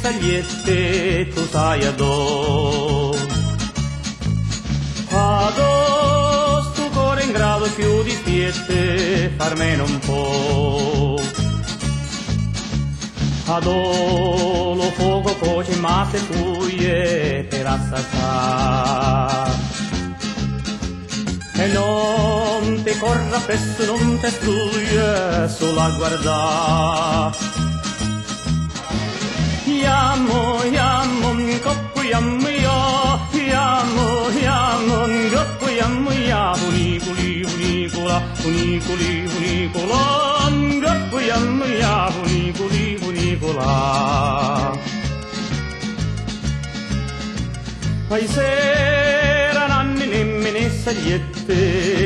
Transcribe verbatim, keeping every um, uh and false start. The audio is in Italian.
sagliette, tu sai adò. Adò stu cuore in grado più di spiette, farmene un po'. Adò lo fuoco coce ma se fuglie per assaggiare. E non ti corra appresso, non ti struglie, solo a guardare. Yamo, yamo, coppo, yamo, ya, yamo, yamo, coppo, yamo, ya, uniculi, unicola, uniculi, unicola, coppo, yamo, ya, uniculi, unicola. Ai sera nanni nemmeno sagliette,